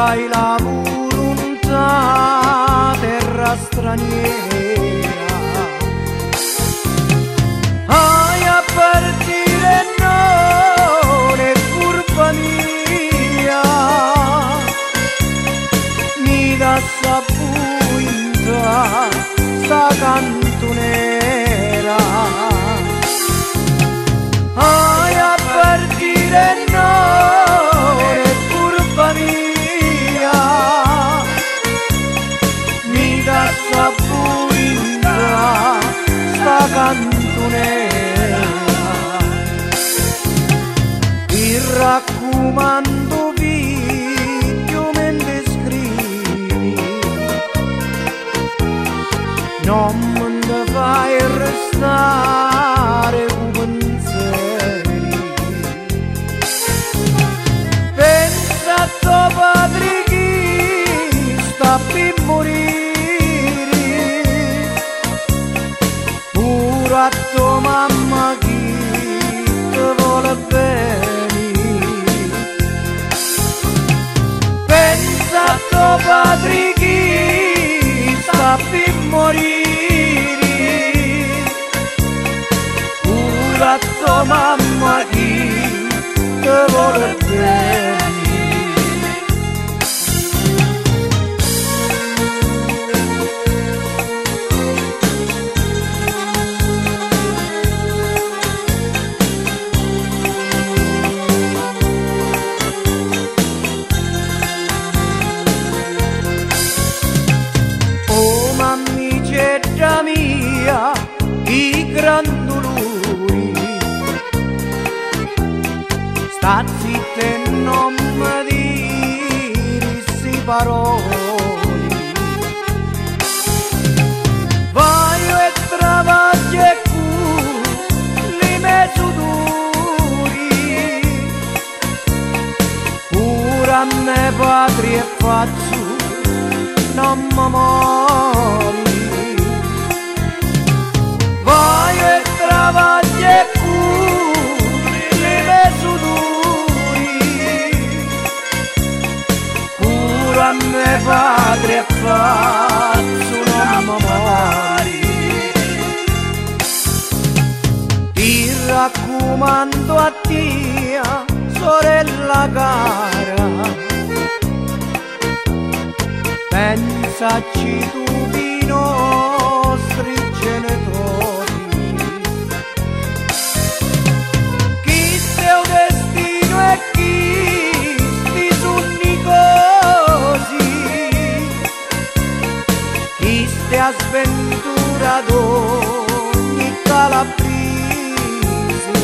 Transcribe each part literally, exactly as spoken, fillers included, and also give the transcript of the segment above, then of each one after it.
hai la volontà, terra straniera, hai a partire non è colpa mia, mi dà sapuinta sta cantonera, hai a partire non è colpa mia, mi dà sapuinta sta cantonera. Ti raccomando figlio mentre scrivi, non me ne fai restare con pensieri. Pensa a tuo padre che sta per morire, pure a tua mamma che ti vuole bene. Pensa a tuo padre che sta per morire, pure a tua mamma che ti vuole bene. Mamma mia, i gran dolori, sta zitta e non mi dire si parole. Vai e travaglia e cu li miei sudori, pure a me padre e faccio non mi mori. Vai e travaglia e curi le miei sudori, pure a me padre e faccio non mi mori. Ti raccomando a te, sorella cara, pensaci tu di nostri genitori, chi sia destino e chi sti sunni così, chi stia sventura d'ogni calabrisi,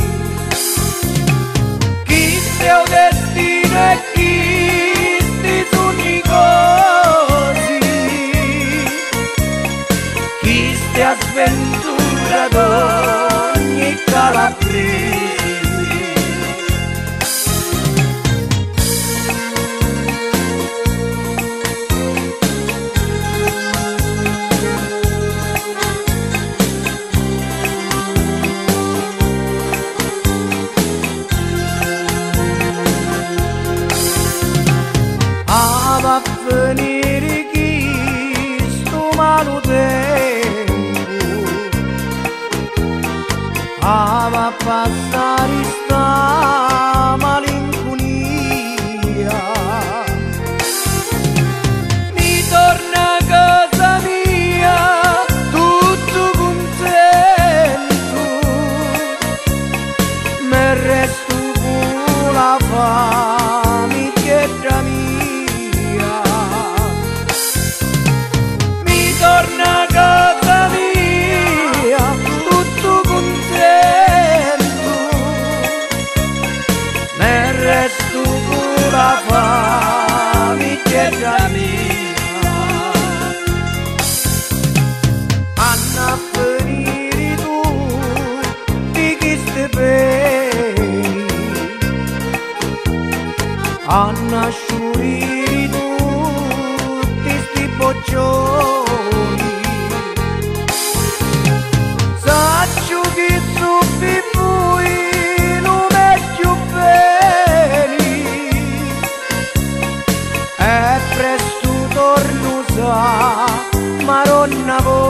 chi sia destino e chi sti sunni così, chi stia sventura d'ogni calabrese. Ah, va a venire chi sto malo tempo, ah, va a passare sta malinconia, mi torna a casa mia tutto contento, me resto con la famiglia mia, mi torna a casa mia tutto contento, me resto con la famiglia mia. Anna a venire tu di chi stai bene, Anna a sciurire tutti sti boccioni, saccio che zuppi poi non è più bene, cornusa, maronna